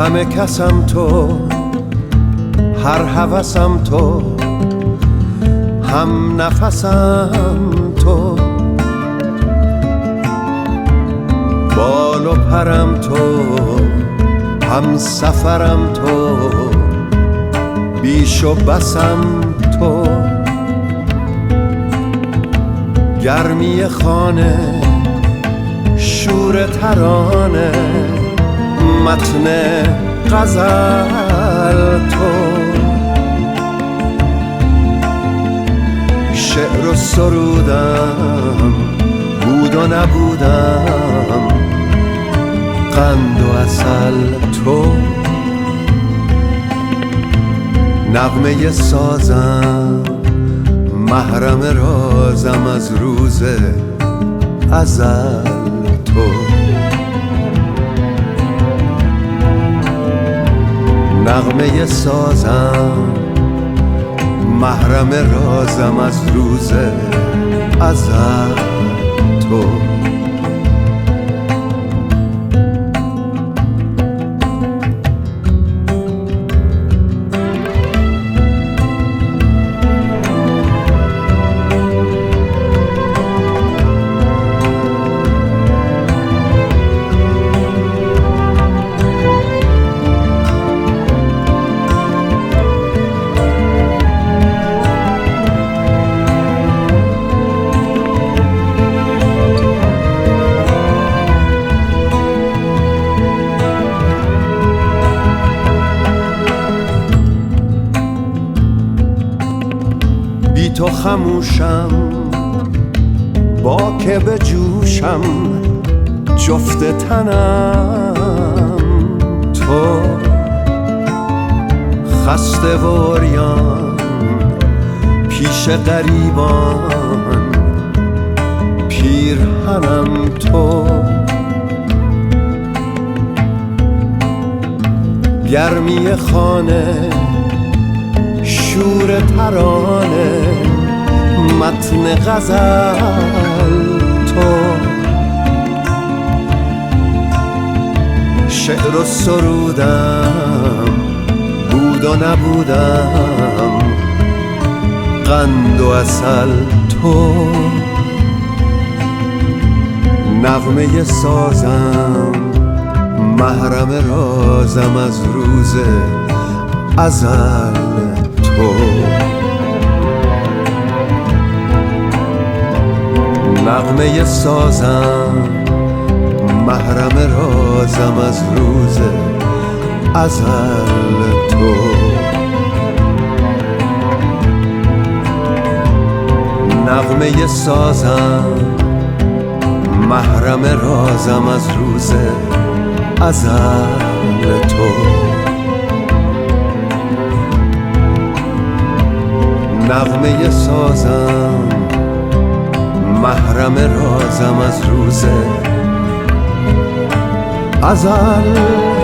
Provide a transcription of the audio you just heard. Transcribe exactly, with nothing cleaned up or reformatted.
همه کسم تو، هر هوسم تو، هم نفسم تو، بال و پرم تو، هم سفرم تو، بیش و بسم تو، گرمی خانه، شور ترانه، متن غزل تو، شعر و سرودم، بود و نبودم، قند و عسل تو، نغمه سازم، محرم رازم از روز ازل تو، نغمه سازم، محرم رازم از روز ازل تو. بی تو خموشم، با که به جوشم، جفت تنم تو، خسته و عریان پیش غریبان، پیرهنم تو، گرمی خانه، شور ترانه، متن غزل تو، شعر و سرودم، بود و نبودم، قند و عسل تو، نغمه سازم، محرم رازم از روز ازل تو، نغمه سازم، محرم رازم از روز ازل تو، نغمه سازم، محرم رازم از روز ازل تو، نغمه سازم، محرم رازم از روز ازل